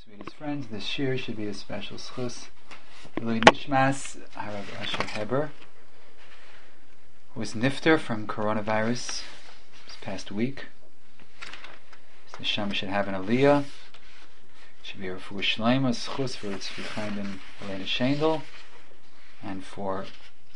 Sweetest friends, this shir should be a special schus. L'ilui nishmas Harav Asher Heber, who was nifter from coronavirus this past week. So the neshama should have an aliyah. Should be a refuah shleima schus for its Chaim ben Elena Shendel, and for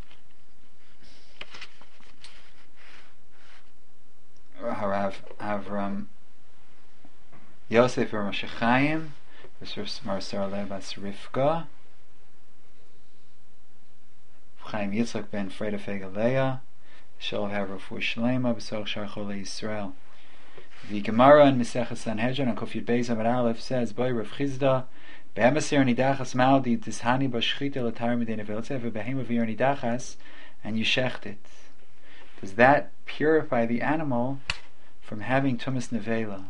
Harav Avram Yosef Moshe Chaim, Marasar Lebas Rivka, Chaim Yitzchak ben Freda Fegaleya, Shalav Havra Fu Shlema, B'Sorach Shar Chole Yisrael. The Gemara in Mesechus Sanhedrin on Kuf Yud Beis Amud Aleph says, "Boy Rav Chizda, Be'emasir Nidachas Maldi Tishani B'Shchita L'Tar Medina V'Eltzev V'Behem Avir Nidachas, and you shecht it." Does that purify the animal from having Tumas Nevela?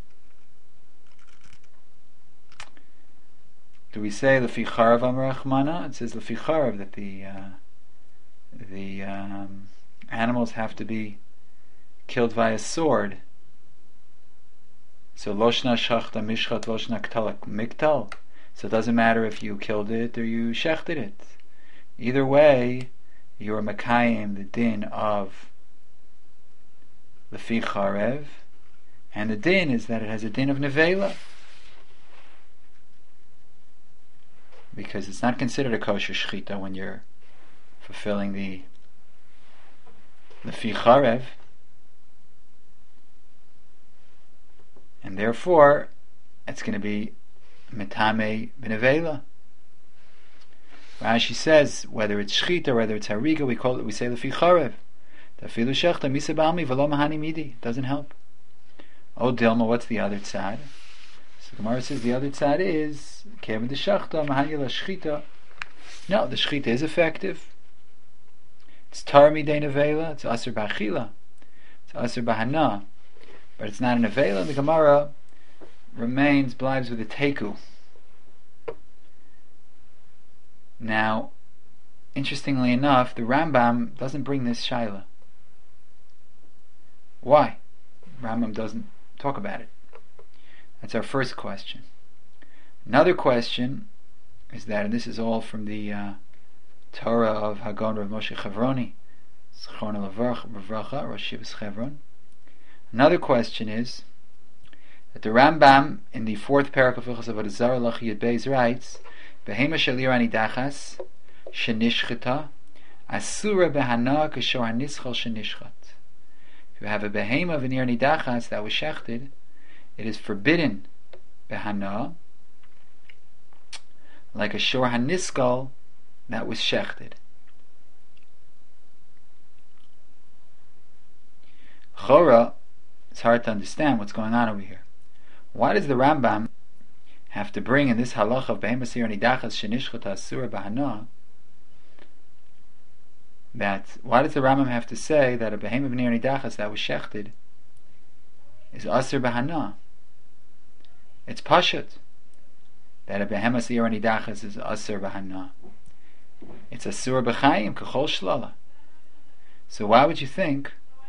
Do we say Lefi Charav Amar Rachmana? It says Lefi Charav that the animals have to be killed by a sword. So Loshna Shachta Mishchat Loshna Ktalak Miktal. So it doesn't matter if you killed it or you shechted it. Either way, you are Makayim the din of Lefi Charav, and the din is that it has a din of Nevela, because it's not considered a kosher shechita when you're fulfilling the Lefi Charav, and therefore it's going to be Metame B'Nevela. Rashi says whether it's shechita or whether it's hariga, we say Lefi Charav. Tafilu shechta misa b'almi v'lo mahani midi. Doesn't help. Oh Dilma, what's the other tzad? So Gemara says the other tzad is Kevin de Shachta Mahani la Shchita. No, the Shchita is effective. It's Tar Midei Nevela, it's Aser B'Achila, it's Aser B'Hana, but it's not a Nevela. The Gemara blives with a Teku. Now, interestingly enough, the Rambam doesn't bring this Shaila. Why? Rambam doesn't talk about it. That's our first question. Another question is that, and this is all from the Torah of Hagon Rav Moshe Chavroni, Zichrono Livracha, Rosh Yeshivas Chevron. Another question is that the Rambam in the fourth parak of Hilchos Avodah Zarah Lach Yud Beis writes, "Behema shel ira nidachas shenishchita asura behana k'shor hanischal shenishchat." If you have a behema of an ir nidachas that was shechted, it is forbidden behana, like a shor haniskal that was shechted. Chora, it's hard to understand what's going on over here. Why does the Rambam have to bring in this halach of behemas ir nidachas shenishchata asura behana? Why does the Rambam have to say that a behem of ir nidachas that was shechted is asur behana? It's pashut that a behemas ir nidachas is asur behana. It's asur b'chaim k'chol shlala. So why would you think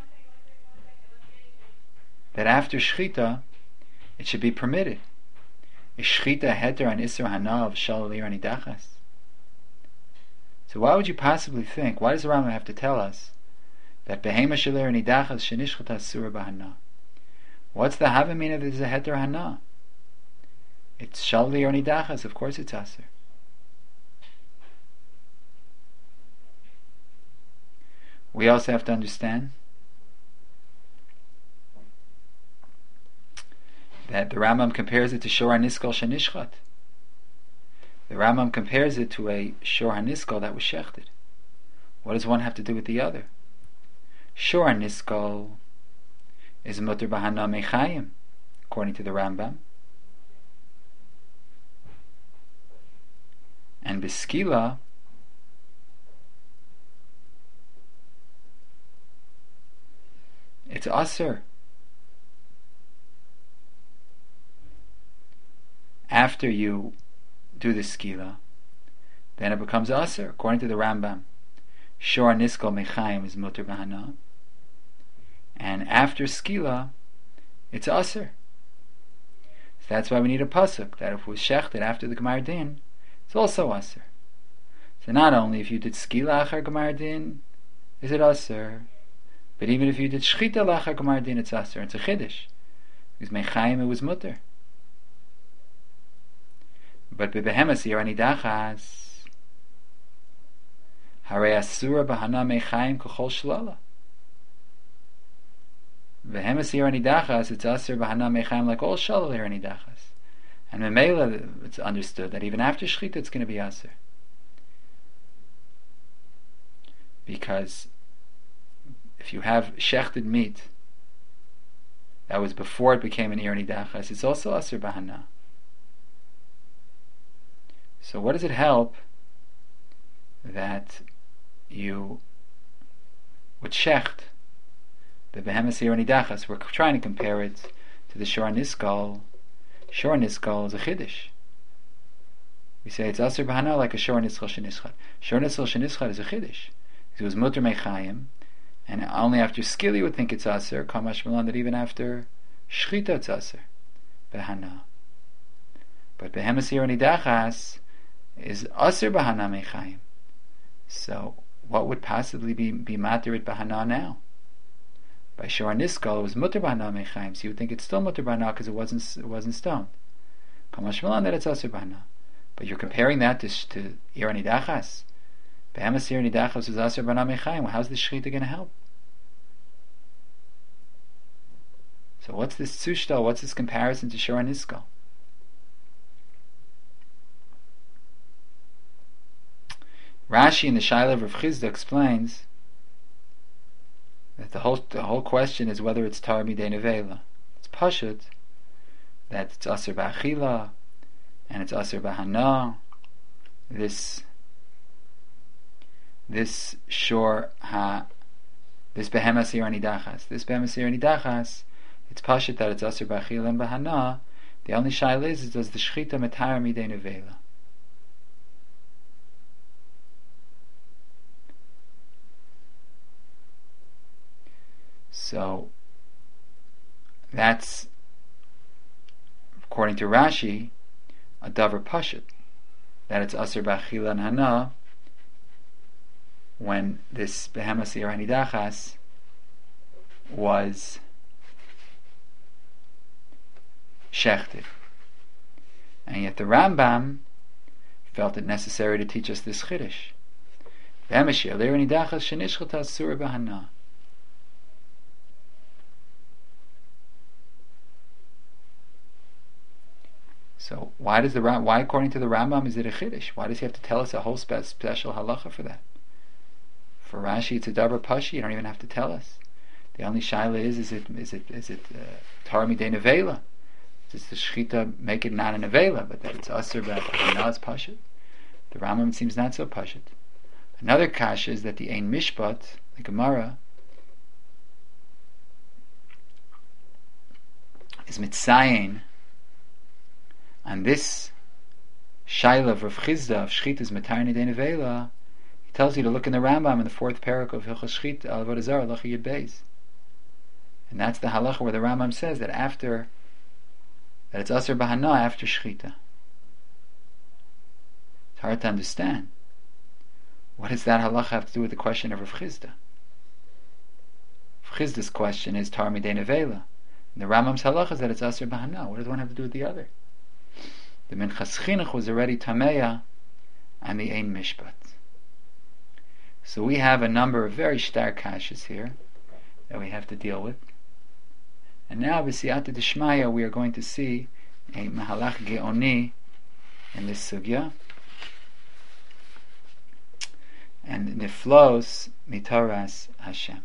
that after shchita it should be permitted? Is shchita heter an isur hana of shalal ir nidachas? So why would you possibly think? Why does the Rambam have to tell us that behema shel ir nidachas shenishchat asur b'hana? What's the havamin of this heter hana? It's shalal ir nidachas. Of course, it's asur. We also have to understand that the Rambam compares it to shor haniskal shenishchat. The Rambam compares it to a shor haniskal that was shechted. What does one have to do with the other? Shor haniskal is mutter b'hana mechayim, according to the Rambam, and beskila it's aser. After you do the skila, then it becomes aser, according to the Rambam. Shor niskal mechaim is mutter b'hana, and after skila, it's aser. So that's why we need a pasuk, that if it was shechted after the Gemar Din, it's also aser. So not only if you did skila achar Gemar Din, is it aser, but even if you did shchita lachar Gemar Din, it's aser. It's a chiddush. Because Mechayim it was mutter. But bebehemas yirani dachas, harei asura bahana Mechayim kochol shlala. Behemas yirani dachas, it's aser bahana Mechayim like all shalal yirani dachas. And memela, it's understood that even after shchita it's going to be aser. Because if you have shechted meat that was before it became an irani dachas, it's also aser bahana. So what does it help that you would shecht the behemoth irani dachas? We're trying to compare it to the shor niskal. Shor niskal is a chiddush. We say it's aser bahana like a shor niskal shenischad. Shor niskal shenischad is a chiddush. It was mutter mechayim, and only after skill you would think it's aser. Kamash Milan that even after shchita it's aser behana. But behemoth irani dachas is aser bahana mechayim. So what would possibly be matir at bahana now? By shor niskal it was mutter bahana mechayim, so you would think it's still mutter bahana because it wasn't stoned. Kamash Milan that it's aser bahana. But you're comparing that to irani dachas. Behemoth irani dachas is aser bahana mechayim. Well, how's the shchita going to help? So what's this tzushtal? What's this comparison to shor niskal? Rashi in the Shaila of Rav Chizda explains that the whole question is whether it's tar midei nevela. It's pashut that it's aser ba'achila and it's aser b'hana. This behemoth irani dachas. This behemoth irani dachas. It's pashut that it's aser b'achila and b'hana. The only shaila is does the shchita metar midei nevela. So that's, according to Rashi, a davar pashut, that it's aser b'achila and hana when this behemoth irani dachas was shechted. And yet the Rambam felt it necessary to teach us this chiddush. Behemoth irani dachas shenishchata asura b'hana. So why according to the Rambam is it a chiddush? Why does he have to tell us a whole special halacha for that? For Rashi it's a davar pashi. You don't even have to tell us. The only shaila is it tar midei nevela? Does the shchita make it not a nevela, but that it's aser b'hana is pashut? The Rambam seems not so pashut. Another kasha is that the ein mishpat, the Gemara, is mitzayin. And this shaila of Rav Chizda of shchita's matar nidei nevela, he tells you to look in the Rambam in the fourth parak of Hilchos Shchita al Avodah Zarah Halacha Yud Beis, and that's the halacha where the Rambam says that it's aser bahana after shchita. It's hard to understand. What does that halacha have to do with the question of Rav Chizda? Rav Chizda's question is tar midei nevela, and the Rambam's halacha is that it's aser bahana. What does one have to do with the other? The Minchas Chinuch was already Tameya and the Ein Mishpat. So we have a number of very stark kashas here that we have to deal with. And now, b'siyata d'shmaya, we are going to see a Mahalach Geoni in this sugya. And niflos mitoras Hashem.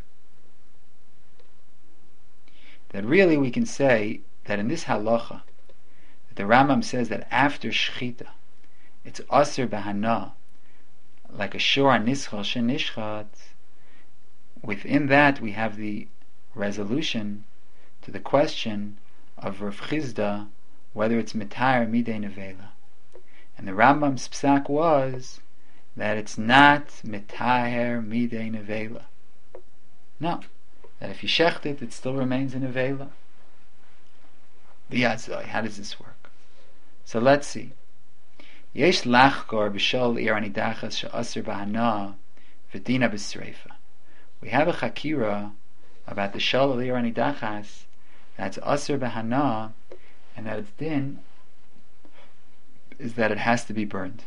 That really we can say that in this halacha, the Rambam says that after shchita, it's aser b'hana, like a shor nischal shenishchat. Within that, we have the resolution to the question of Rav Chizda whether it's mitar midei nevela, and the Rambam's psak was that it's not mitar midei nevela. No, that if you shecht it, it still remains in nevela. V'yazoi, how does this work? So let's see. Yesh lachkor b'shol ir anidachas she'aser b'hana v'dina b'sreifa. We have a chakira about the shol ir anidachas that's aser b'hana, and that its din is that it has to be burned.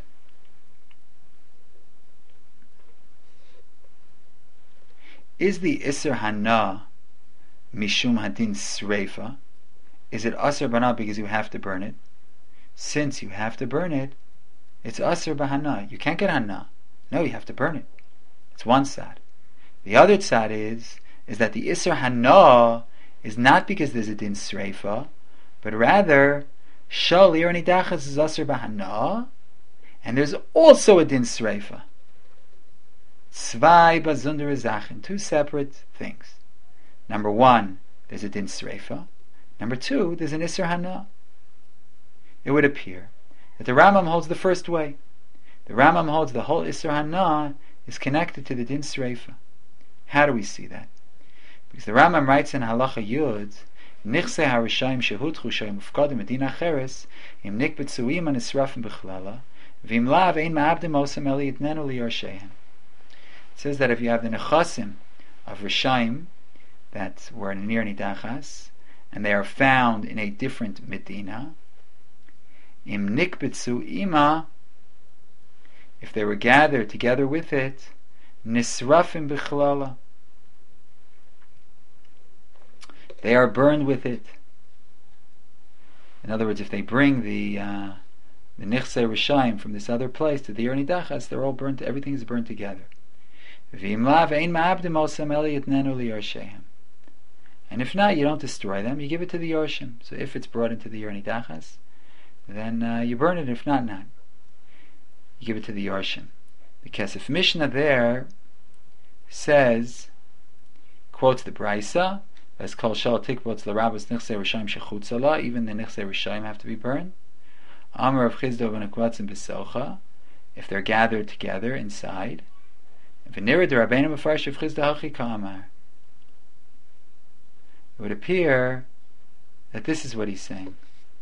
Is the iser hana mishum hadin sreifa? Is it aser b'hana because you have to burn it? Since you have to burn it, it's aser b'hana. You can't get hana. No, you have to burn it. It's one side. The other side is that the iser hana is not because there's a din sreifa, but rather shal ir nidachas is aser b'hana, and there's also a din sreifa. Zwei bazundere Sachen, two separate things. Number one, there's a din sreifa. Number two, there's an iser hana. It would appear that the Rambam holds the first way. The Rambam holds the whole iser hana is connected to the din sreifa. How do we see that? Because the Rambam writes in Halacha Yud, Nichse harishayim shehutchu shayim ufkadim medina cheres im nikbetzu iman nisrafim b'chlala v'im lav ein ma'abdim osam eli yitnenu liyarshehem. It says that if you have the nechasim of Rishayim that were near Nidachas, and they are found in a different Medina, im nikbetzu ima, if they were gathered together with it, nisrafim b'chlala, they are burned with it. In other words, if they bring the Nichse Rishayim from this other place to the Yer Nidachas, they're all burnt, everything is burnt together. And if not, you don't destroy them, you give it to the Yorshim. So if it's brought into the Yer Nidachas, then you burn it. If not, not. You give it to the Yorshim. The Kesef Mishnah there says, quotes the Braisa, as Kol Shal Tikbots L'Rabbos Nichse Rishayim Shechutzala, even the Nichse Rishayim have to be burned. Amar of Chizdo v'Nekvatzim B'Socha, if they're gathered together inside. V'Nira D'Rabbeinu Mefarsh of Chizdo Hachi Ka'amar. It would appear that this is what he's saying.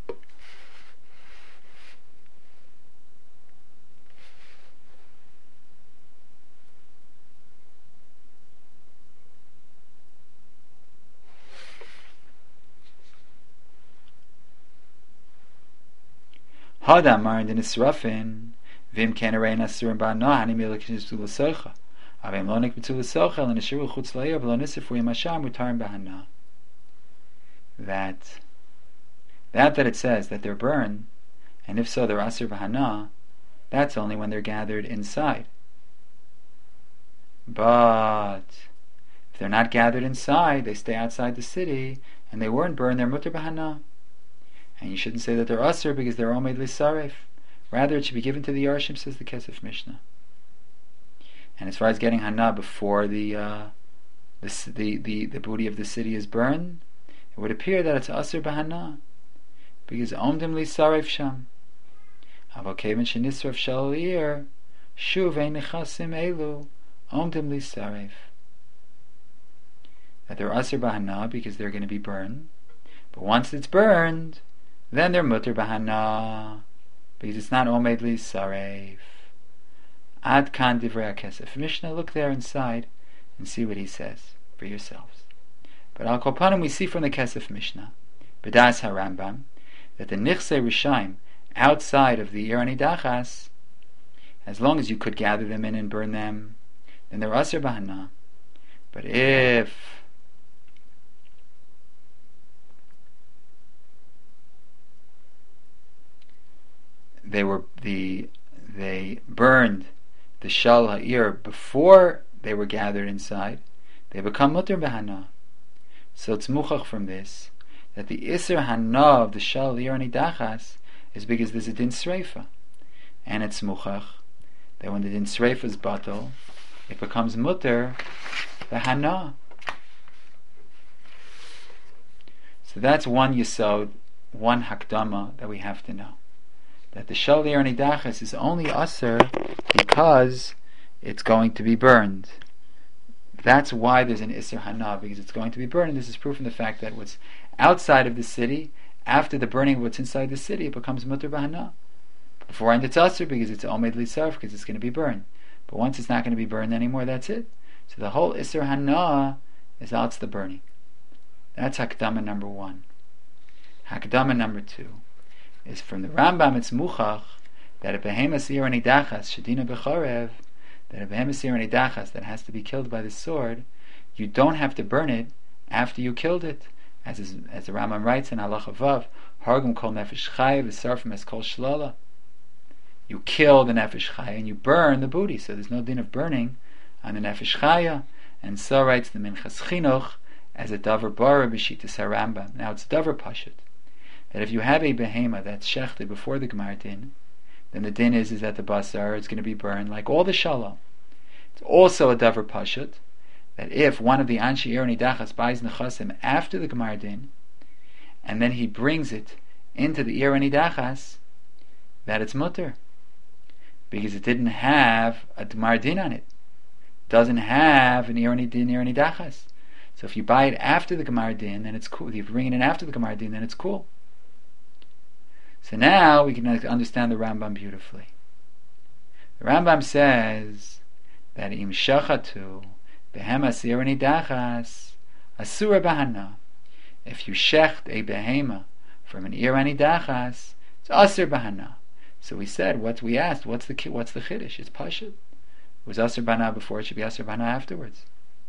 Hadamar in the Nisrafin, Vim Kanarein Asur Ba'na, Hani Milik Nisulassocha, Avim Lonik B'Tulassocha, and Nishiru Chutzlayer, V'Lonisif Masham, Mutarim Ba'ana. That it says that they're burned, and if so they're Asur Ba'ana, that's only when they're gathered inside. But if they're not gathered inside, they stay outside the city, and they weren't burned, they're Mutar Ba'ana. And you shouldn't say that they're Asur because they're all made Lisaref. Rather, it should be given to the Yarshim, says the Kesef Mishnah. And as far as getting Hana before the booty of the city is burned, it would appear that it's Asur B'Hana, because Omdim Lisaref Sham. Avokevin Shenisref Shalir, Shuv Ein Nechasim Elu, Omdim Lisaref. That they're Asur B'Hana because they're going to be burned. But once it's burned, then they're Mutar B'Hana, because it's not Omed Lisaref. Ad Kan Divrei HaKesef Mishnah, look there inside and see what he says for yourselves. But Al Kol Panim, we see from the Kesef Mishnah, B'das HaRambam, that the Nichse Rishayim outside of the Yer Nidachas, as long as you could gather them in and burn them, then they're Asur B'Hana. But if they burned the Shal Ha'ir before they were gathered inside, they become Mutar B'Hana. So it's muchach from this that the Isser Hana of the Shal Ha'ir Nidachas is because there's a Din Sreifa, and it's muchach that when the Din Sreifa is batal, it becomes Mutar B'Hana. So that's one Yesod, one Hakdama that we have to know. That the Shal Ha'ir Nidachas is only Asur because it's going to be burned. That's why there's an Isser Hana, because it's going to be burned. And this is proof from the fact that what's outside of the city after the burning of what's inside the city, it becomes mutter b'hana. Beforehand it's asur because it's omed lisarf, because it's going to be burned. But once it's not going to be burned anymore, that's it. So the whole isur hana is out the burning. That's hakdama number 1. Hakdama number 2 is from the Rambam. It's muchach that a behemoth sir nidachas shedina becharev, that a behemoth sir nidachas that has to be killed by the sword, you don't have to burn it after you killed it, as the Rambam writes in Halacha Vav, hargum kol nefesh chay v'sarfim es kol shlala. You kill the nefesh chaya and you burn the booty, so there's no din of burning on the nefesh chaya. And so writes the Minchas Chinuch as a davar bara b'shitas HaRambam. Now it's davar pashut that if you have a behema that's shechted before the Gemar Din, then the din is that the basar is going to be burned like all the shalom. It's also a davar pashut that if one of the Anshi Ir Nidachas buys nechasim after the Gemar Din, and then he brings it into the Ir Nidachas, that it's mutter, because it didn't have a Gemar Din on it. Doesn't have an Ir Nidachas. So if you buy it after the Gemar Din, then it's cool. If you bring it in after the Gemar Din, then it's cool. So now we can understand the Rambam beautifully. The Rambam says that im shachatu behema sir nidachas asura bahana. If you shecht a behema from an ir nidachas, it's asur bahana. So we said, we asked, what's the chiddush? It's pashut. It was asur bahana before; it should be asur bahana afterwards.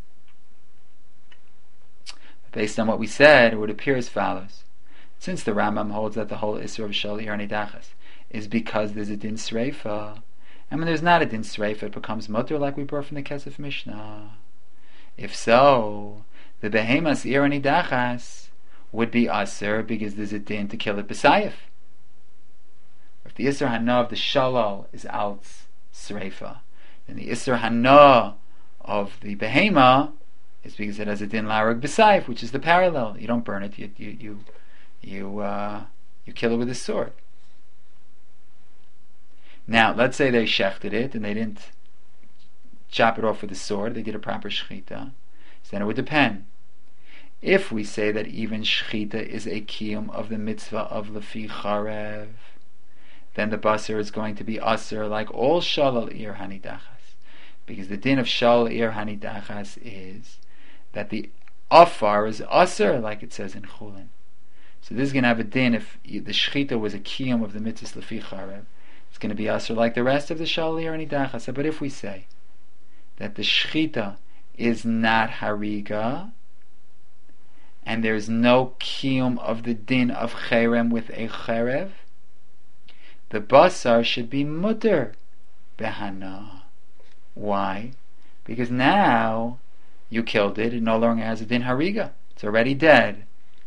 But based on what we said, it would appear as follows: since the Rambam holds that the whole Isra of Shal Ir Nidachas is because there's a din sreifa, and when there's not a din sreifa, it becomes mutter, like we brought from the Kesef Mishnah. If so, the behemas Ir Nidachas would be aser because there's a din to kill it b'sayif. If the Isra Hana of the Shalal is out sreifa, then the Isra Hana of the behema is because it has a din larag b'sayif, which is the parallel. You don't burn it; you kill it with a sword. Now, let's say they shechted it and they didn't chop it off with a sword; they did a proper shechita. So then it would depend. If we say that even shechita is a kiyum of the mitzvah of lefi charev, then the basar is going to be aser like all shalal ir hanidachas, because the din of shalal ir hanidachas is that the afar is aser, like it says in Chulin. So this is going to have a din if the shechita was a kiyum of the mitzvah lefi charev. It's going to be aser like the rest of the shalal ir hanidachas. But if we say that the shechita is not hariga, and there is no kiyum of the din of cherem with a cherev, the basar should be mutter behana. Why? Because now you killed it, it no longer has a din hariga. It's already dead.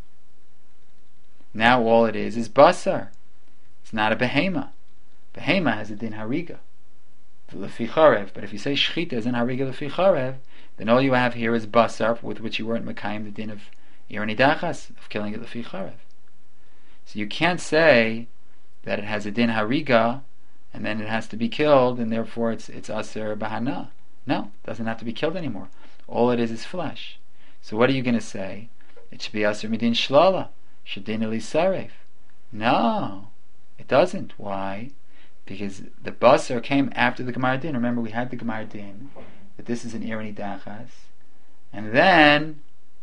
Now all it is basar. It's not a behema. Behema has a din hariga, lefi charev. But if you say shechita is in hariga lefi charev, then all you have here is basar, with which you weren't mekayim the din of ir nidachas, of killing it lefi charev. So you can't say that it has a din hariga and then it has to be killed and therefore it's aser bahana. No, it doesn't have to be killed anymore. All it is flesh. So what are you going to say? It should be aser midin shlala, shedin elisaref. No, it doesn't. Why? Because the basar came after the Gemar Din. Remember, we had the Gemar Din that this is an ir nidachas, and then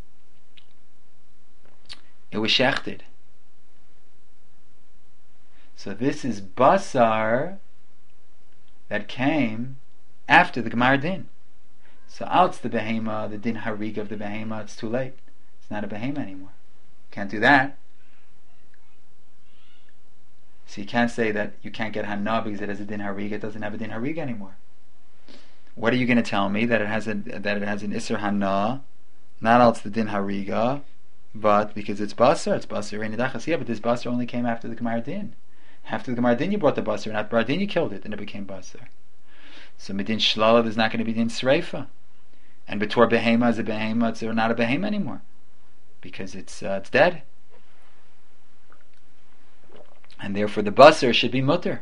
it was shechted. So this is basar that came after the Gemar Din. So out the behema, the din hariga of the behema, it's too late. It's not a behema anymore. Can't do that. So you can't say that you can't get hana because it has a din hariga. It doesn't have a din hariga anymore. What are you going to tell me? That it has an isser hana, not else the din hariga, but because it's basar nidachas. Yeah, but this basar only came after the Gemar Din. After the Gemar Din you brought the basar, and after Gemar Din you killed it, and it became basar. So midin shlala, there's not going to be din sreifa, and betor behema is a behema. It's not a behema anymore because it's dead, and therefore the basar should be mutter.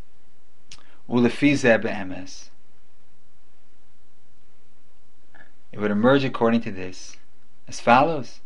Ulefi zeh be'emes. it would emerge according to this as follows.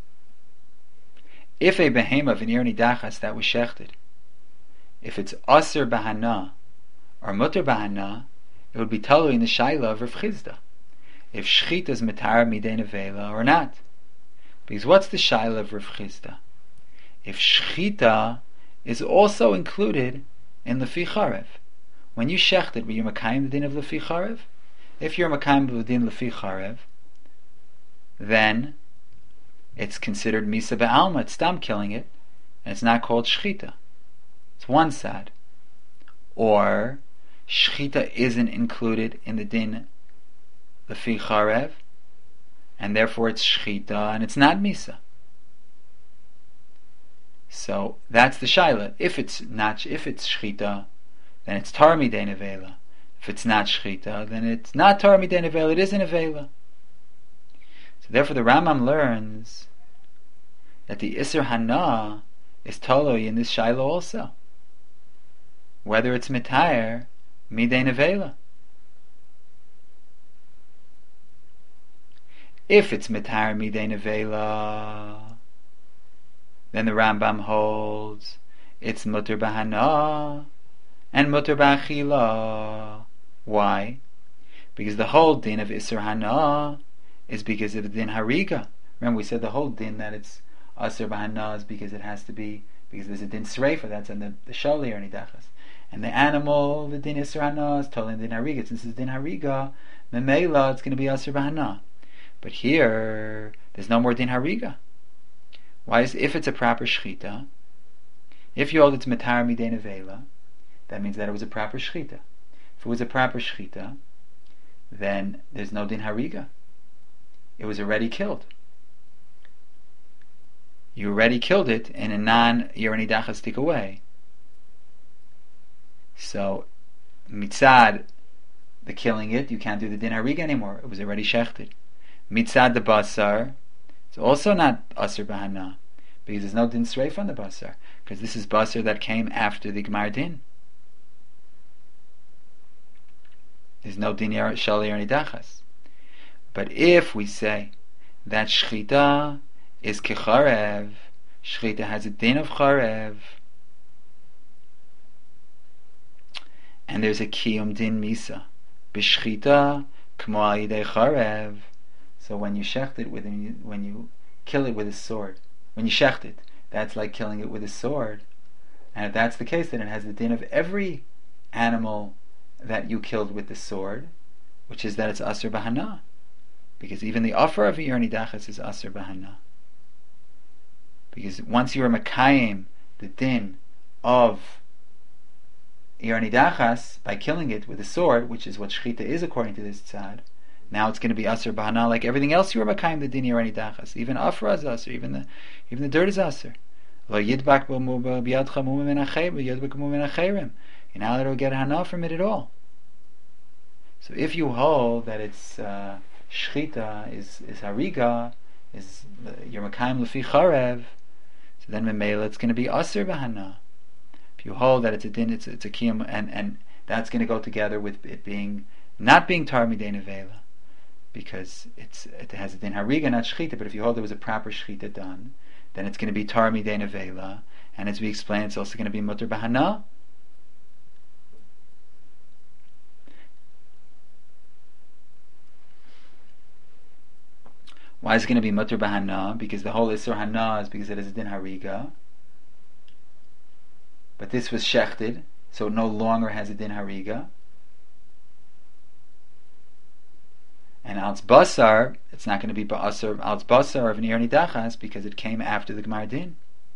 If a behema of an ir nidachas that was shechted, if it's aser bahana or mutter bahana, it would be totally in the shaila of Rav Chizda, if shchita is metar midei nevela or not. Because what's the shaila of Rav Chizda? If shchita is also included in lefi charev, when you shechted, were you makayim the din of lefi charev? If you're makayim the din lefi charev, then it's considered misa be'alma, it's stam killing it, and it's not called shchita. It's one side. Or shchita isn't included in the din lefi charev, and therefore it's shchita and it's not misa. So that's the shaila. If it's shchita, then it's tar midei nevela. If it's not shchita, then it's not tar midei nevela. It is an nevela. So therefore, the Rambam learns that the Isser Hana is toloi in this shaila also, whether it's mitayer midei nevela. If it's mitayer midei nevela, then the Rambam holds it's mutter bahana and mutter ba'achila. Why? Because the whole din of Isser Hana is because of the din hariga. Remember, we said the whole din that it's Asr bahana is because it has to be, because there's a din sreifa, that's on the shali or nidachas. And the animal, the din Isser Hana is totally in din hariga. Since it's din hariga, memela, it's going to be Asr bahana. But here, there's no more din hariga. Why is, if it's a proper shchita, if you hold it's metar midei nevela, that means that it was a proper shchita. If it was a proper shchita, then there's no din hariga. It was already killed. You already killed it in a non-ir nidachas way. So, mitzad, the killing it, you can't do the din hariga anymore. It was already shechted. Mitzad the basar, it's also not asr bahana, because there's no din sreif on the basar, because this is basar that came after the Gemar din. There's no din shali or nidachas. But if we say that shchita is kecharev, shchita has a din of charev, and there's a kiyum din misa, b'shchita k'mo al yidei charev. So when you shecht it when you kill it with a sword, when you shecht it, that's like killing it with a sword. And if that's the case, then it has the din of every animal that you killed with the sword, which is that it's asr bahana, because even the offer of ir nidachas is asr bahana. Because once you are makayim the din of ir nidachas by killing it with a sword, which is what shchita is according to this tzad, now it's going to be asr bahana like everything else you are makayim the din ir nidachas. Even afra is asr, even the dirt is asr. Lo yidbak b'yadcha mumim min achayim, b'yadbak mumim min achayim. You're not allowed to get hana from it at all. So if you hold that it's shchita is hariga, is your makayim lefi charev, so then memela it's going to be asr bahana. If you hold that it's a din, it's a kiyum, and that's going to go together with it being not being tar midei nevela, because it has a din hariga, not shchita. But if you hold there was a proper shchita done, then it's going to be tar midei nevela, and as we explained, it's also going to be mutter bahana. Why is it going to be mutter bahana? Because the whole Isser Hana is because it is a din hariga. But this was shechted, so it no longer has a din hariga. And al's basar, it's not going to be ba'asar al's basar of an ir nidachas because it came after the Gemar din.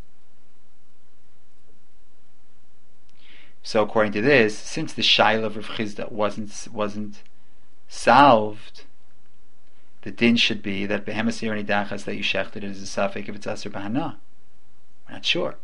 So according to this, since the shaila of Rav Chizda wasn't solved, the din should be that behemoth ir nidachas that you shechted is a safek if it's asr bahana. We're not sure.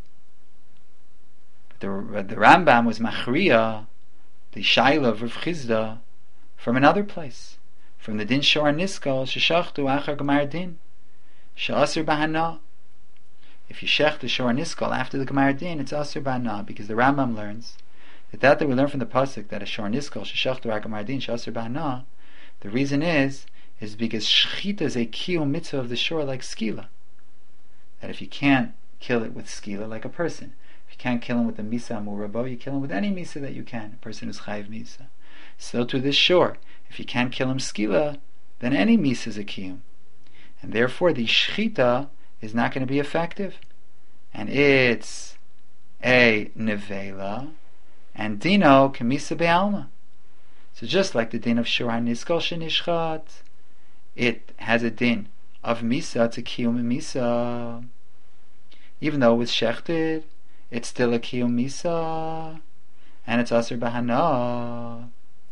But the Rambam was machriya the shaila of Rav Chizda from another place, from the din shor niskal sheshachtu achar Gemar din she'asr bahana. If you shech the shor niskal after the Gemar din, it's asr bahana, because the Rambam learns that we learn from the pasuk that a shor niskal sheshachtu achar Gemar din she'asr bahana. The reason is is because shechita is a kiyum mitzvah of the shore like skila. That if you can't kill it with skila, like a person, if you can't kill him with the misa murabo, you kill him with any misa that you can, a person who's chayiv misa. So to this shore, if you can't kill him skila, then any misa is a kiyum. And therefore the shechita is not going to be effective. And it's a nevela, and dino kemisa be'alma. So just like the din of shor haniskal shenishchat, it has a din of misa, it's a kiyum misa. Even though it was shechted, it's still a kiyum misa, and it's aser bahana.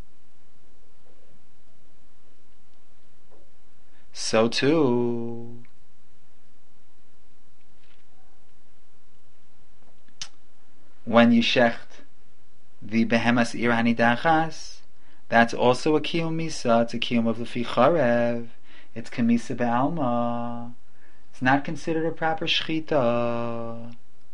So too, when you shecht the behemas ir hanidachas, that's also a kiyum misa. It's a kiyum of lefi charev. It's kamisa be'alma. It's not considered a proper shechita,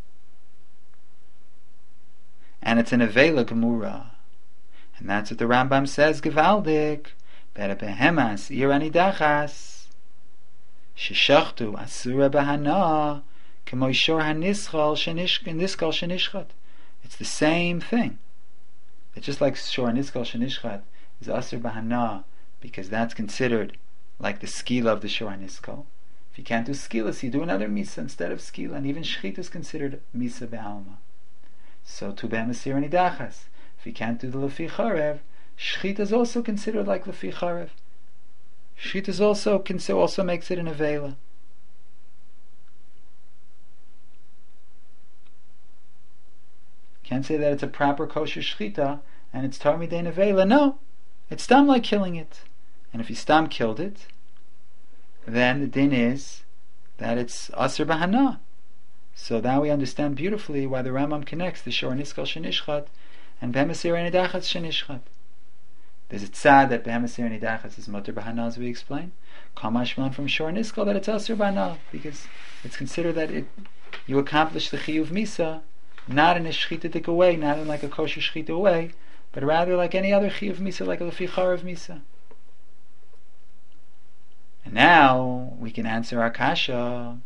and it's an avela gemura. And that's what the Rambam says. Gevaldik that a behemas ir hanidachas sheshachtu asura bahana k'mo shor haniskal shenishchat. It's the same thing. It's just like shor haniskal shenishchat is asur bahana because that's considered like the skila of the shor haniskal. If you can't do skila, so you do another misa instead of skila, and even shechita is considered misa be'alma. So tu be'emes ir hanidachas. If you can't do the lefi charev, shechita is also considered like lefi charev. Shechita is also makes it an avela. Can't say that it's a proper kosher shechita and it's tar midei nevela. No, it's stam like killing it. And if you stam killed it, then the din is that it's aser bahana. So now we understand beautifully why the Rambam connects the shor niskal shenishchat and behemes ir hanidachas shenishchat. There's a tzad that behemes ir hanidachas is mutter bahana, as we explained. Kamashman from shor niskal that it's aser bahana because it's considered that you accomplish the chiyuv misa not in a shechitadik way, not in like a kosher shechita way, but rather like any other chiyuv misa, like a lefi charav misa. And now we can answer our kasha.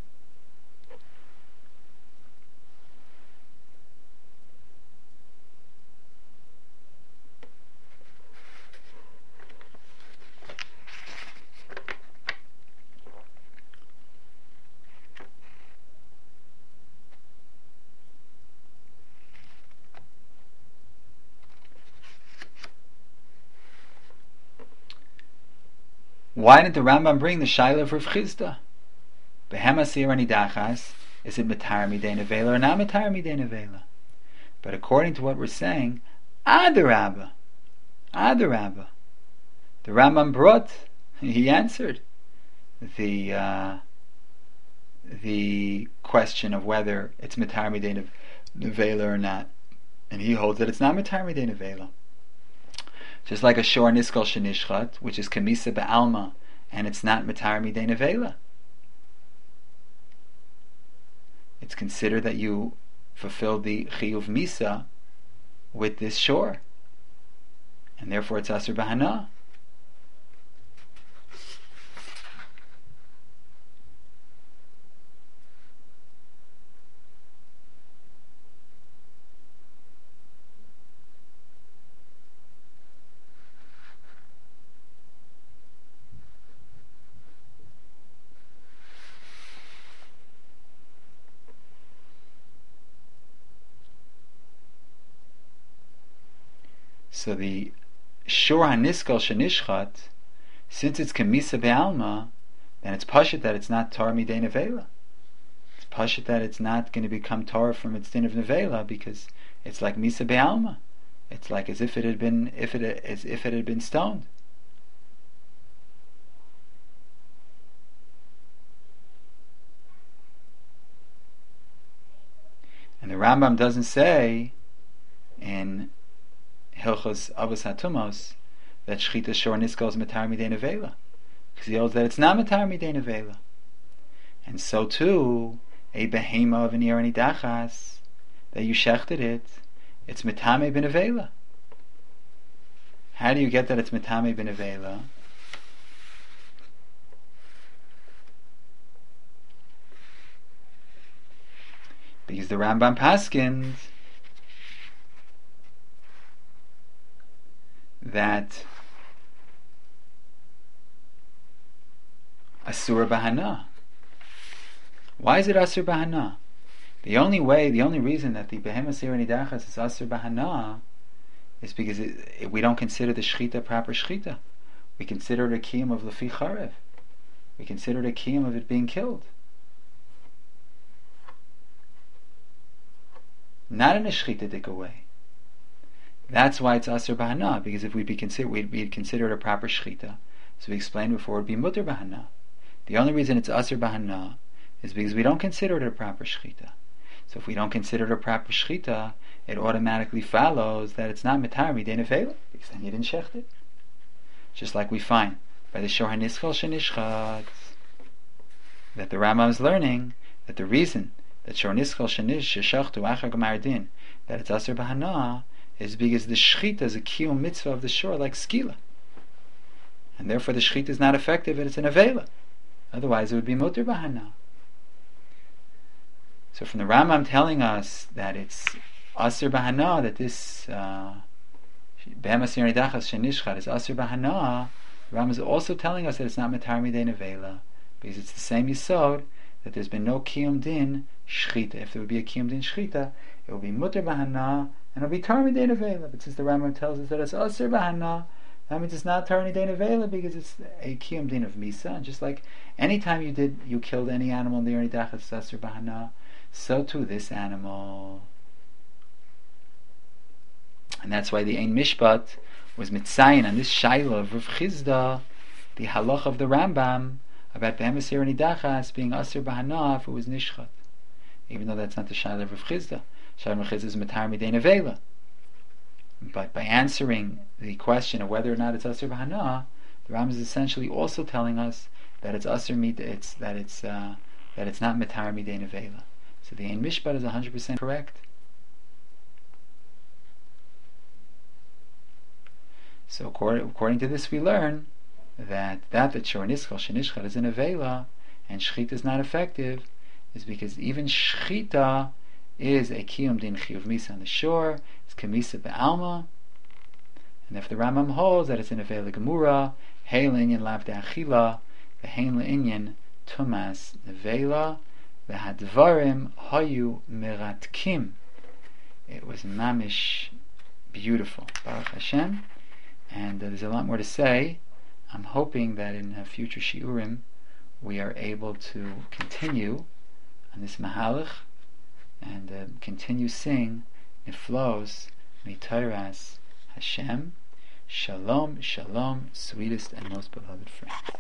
Why did the Rambam bring the shaila of Rav Chisda? Behemas ir hanidachas, is it metar midei nevela or not metar midei nevela? But according to what we're saying, adarabba. The Rambam brought, he answered the question of whether it's metar midei nevela or not, and he holds that it's not metar midei nevela. Just like a shor niskal shenishchat, which is kamisa be'alma, and it's not metar midei nevela. It's considered that you fulfilled the chiyuv misa with this shor, and therefore it's asur bahana. So the shor haniskal shenishchat, since it's kamisa be'alma, then it's pashut that it's not tar midei nevela. It's pashut that it's not going to become tar from its din of nevela because it's like misa be'alma. It's like as if it had been stoned. And the Rambam doesn't say in Hilchos Avos HaTumos that Shechita Shor Niskal is Metar Midei Nevela, because he holds that it's not Metar Midei Nevela. And so too, a behema of an ir hanidachas, that you shechted it, it's Metame ben Nevela. How do you get that it's Metame ben Nevela? Because the Rambam paskins that Asura Bahana. Why is it Asur Bahana? The only reason that the Behemoth Sira Nidachas is Asur Bahana is because we don't consider the Shechita proper Shechita. We consider it a kiyum of Lefi Charev. We consider it a kiyum of it being killed. Not in a Shechitadik way. That's why it's Asur Bahana, because if we'd consider it a proper Shechita, so we explained before, it'd be Mutter Bahana. The only reason it's Asur Bahana is because we don't consider it a proper Shechita. So if we don't consider it a proper Shechita, it automatically follows that it's not Mitar Midei Nevela, because then you didn't shecht it. Just like we find by the Shor HaNischal Shenishchat, that the Rambam is learning that the reason that Shor HaNischal Sheshachtu Achar Gemar Din, that it's Asur Bahana, is because the Shechita is a kiyum mitzvah of the shore, like Skila. And therefore the Shechita is not effective and it's an Avela. Otherwise it would be Mutter Bahana. So from the Rambam telling us that it's Asur Bahana, that this Behemoth Sira Nidachas Shenishchat is Asur Bahana, the Rambam is also telling us that it's not Matar Midei Nevela, because it's the same Yisod, that there's been no Kiyum Din Shechita. If there would be a Kiyum Din Shechita, it would be Mutter Bahana, and it would be Tar Midei Nevela. But since the Rambam tells us that it's Asur Bahana, that means it's not Tar Midei Nevela, because it's a Kiyum Din of Misa. And just like any time you killed any animal in the Yer Nidachas, it's Asur Bahana, so too this animal. And that's why the Ein Mishpat was mitzayin on this shaila of Rav Chizda, the halach of the Rambam about Behemoth Sira Nidachas being Asur Bahana if it was Nishchat. Even though that's not the shaila of Rav Chizda. Shaila of Rav Chizda is Matar Midei Nevela. But by answering the question of whether or not it's Asur Bahana, the Rambam is essentially also telling us that it's Asur that it's not Matar Midei Nevela. So the Ein Mishpat is 100% correct. So according to this we learn that Shor HaNischal Shenishchat is an Avela and Shechita is not effective is because even Shechita is a Kiyum Din Chiyuv Misa on the shore, it's Kamisa Be'alma, and if the Rambam holds that it's an Avela Gemura, Hein L'Inyan Lav De'achila, V'Hein L'Inyan Tumas Nevela, V'Hadvarim Hayu Meratkim. It was mamish beautiful. Baruch Hashem. And there's a lot more to say. I'm hoping that in future shiurim we are able to continue on this mahalach and continue seeing Niflos Mitoras Hashem. Shalom, shalom, sweetest and most beloved friend.